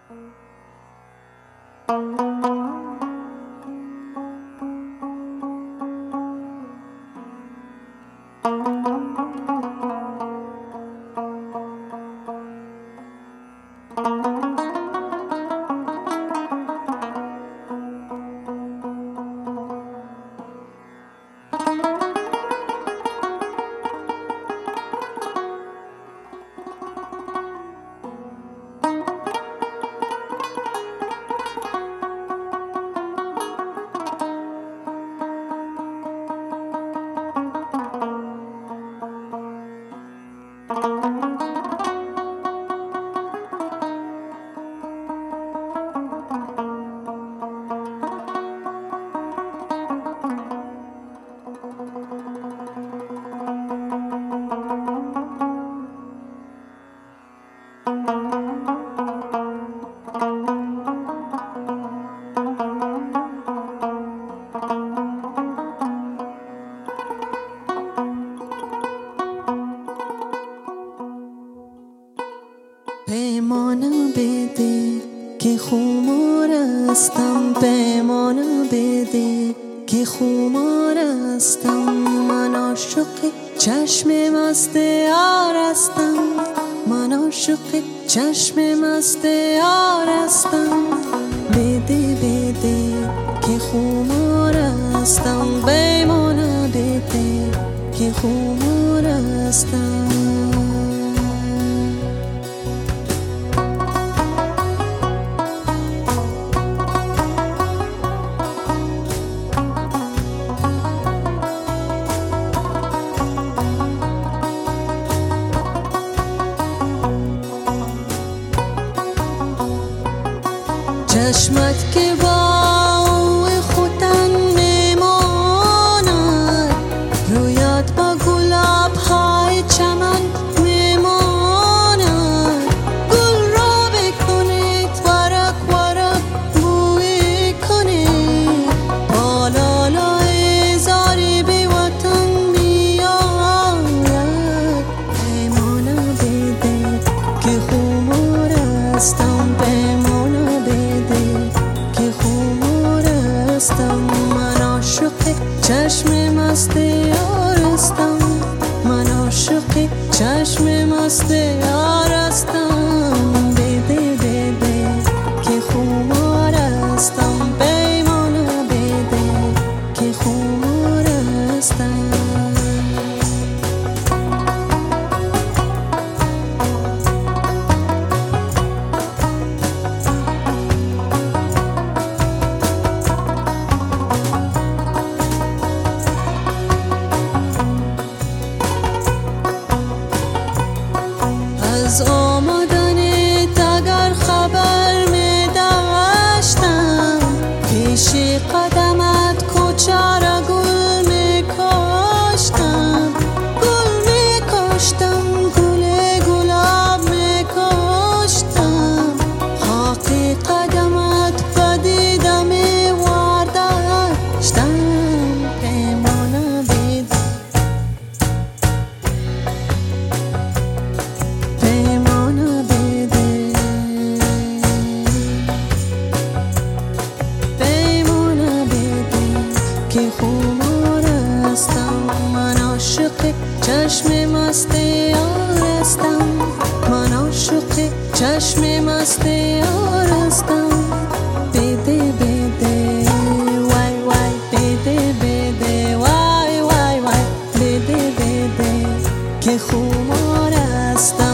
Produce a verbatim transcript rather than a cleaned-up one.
پیمانه بده که خمار هستم، پیمانه بده که خمار هستم. من عاشق چشم مست یار هستم، من عاشق چشم مست یار هستم. بده بده که خمار هستم، پیمانه بده که خمار هستم. چشمت که با خودن میماند، رویت با گلاب های چمن میماند. گل را بکنید ورق ورق بوی کنید، بالالای زاری بی وطن میآید. پیمانه بده که خمار هستم، پیمانه بده که خمار هستم. من عاشق چشم مست یار هستم، من عاشق چشم مست یار هستم. بده بده که خمار هستم، پیمانه بده که خمار هستم. از آمدنت اگر خبر می داشتم، پیش قدمت کوچه را گل می کاشتم. گل می کاشتم، گل گلاب می کاشتم. خاک قدمت بدیده می وارداشتم. پیمانه بده پیمانه بده پیمانه بده که خمار هستم. من عاشق چشم مست یار هستم، من عاشق چشم مست یار هستم. بده بده وای وای، بده بده وای وای وای، بده بده که خمار هستم.